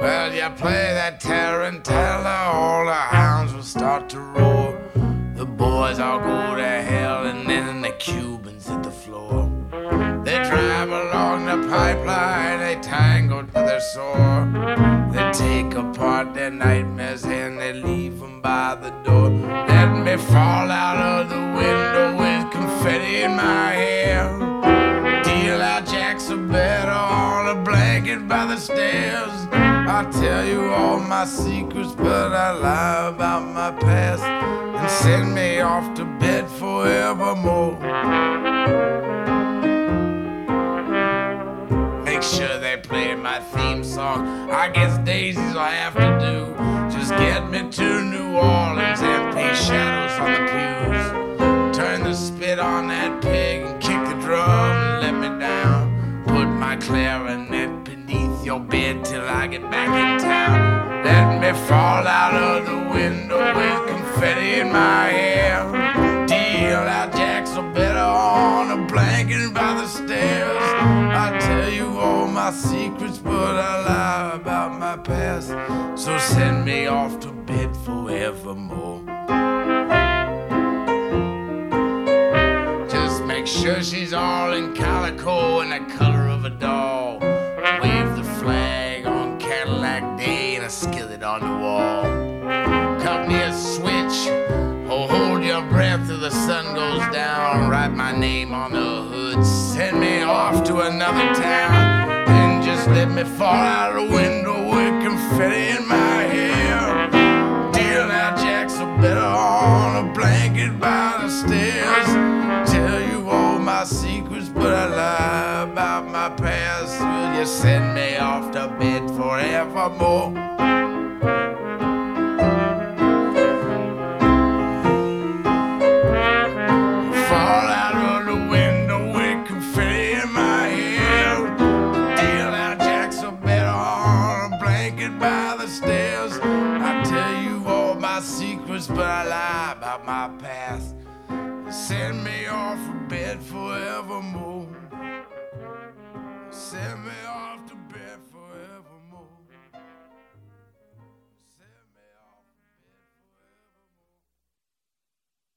Well, you play that tarantella, all the hounds will start to roar. The boys all go to hell, and then the Cubans hit the floor. They drive along the pipeline, they tango to their sore. They take apart their nightmares and they leave them by the door. Let me fall out of the window with confetti in my hair. Deal out jacks of better on a blanket by the stairs. I tell you all my secrets, but I lie about my past and send me off to bed forevermore. Make sure they play my theme song. I guess Daisy's I have to do. Just get me to New Orleans and paint shadows on the pews. Turn the spit on that pig and kick the drum and let me down. Put my clarinet beneath your bed till I get back in town. Let me fall out of the window with confetti in my hair. Deal out jacks or better on a blanket by the stairs. I tell you all my secrets, but I lie about my past. So send me off to bed forevermore. Just make sure she's all in calico and the color of a doll. Wave the flag on Cadillac Day and a skillet on the wall. Cut me a switch, oh, hold your breath till the sun goes down. Write my name on the hood, send me off to another town. And just let me fall out the window with confetti in my hair. Deal out jacks are better on a blanket by the stairs. Tell you all my secrets, but I lie about my past. Will you send me off to bed forevermore? Secrets, but I lie about my past. Send me off to bed forevermore. Send me off.